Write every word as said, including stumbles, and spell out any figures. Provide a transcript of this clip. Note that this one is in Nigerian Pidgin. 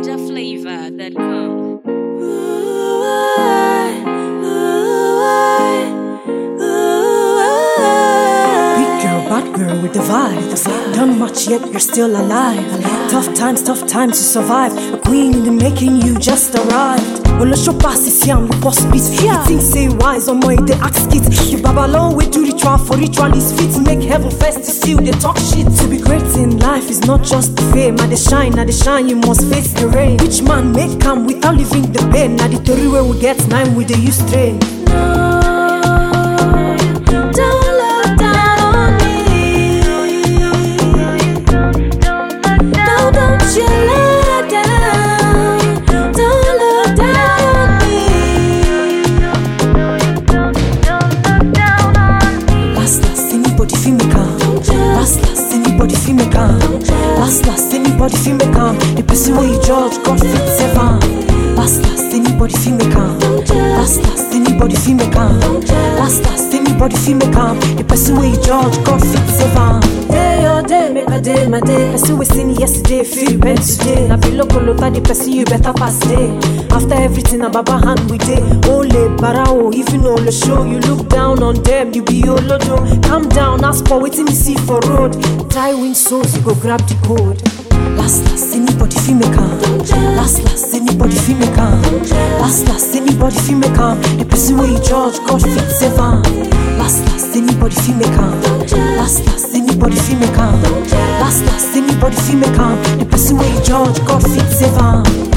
Niger Flavor dot com. Big girl, bad girl with the vibe. Done much yet you're still alive. Tough times, tough times you survive. A queen in the making, you just arrived. Well, let's show pass is young, we boss beats. You think say wise on my they ask it. You babalo we do ritual for ritualists fit. Make heaven first to see they talk shit. To be great in life is not just the fame. At the shine, at the shine, you must face the rain. Which man make come without living the pain? Now the theory where we get nine with the use train. Last, last, anybody feel me calm. The person where you judge, God fit seven. Last, last, anybody feel me calm. Last, last, anybody feel me calm. Last, last, anybody feel me calm. The person where you judge, God fit seven. Day your day, make a day my day. Person we seen yesterday, feel you bent today. I feel local, local, the person you better pass day. After everything, a baba hand we day. Ole, barao, if you know the show, you look down on them, you be your lodo. Calm down, ask for waiting, you see for road. Try win souls, you go grab the code. Last, last, anybody feel me calm. Last, last, anybody feel me calm. Last, last, anybody feel me calm. The person where you judge, God fit seven. Last, last, anybody feel me calm. Last, last, anybody feel me calm. Last, last, anybody feel me calm. The person where you judge, God fit seven.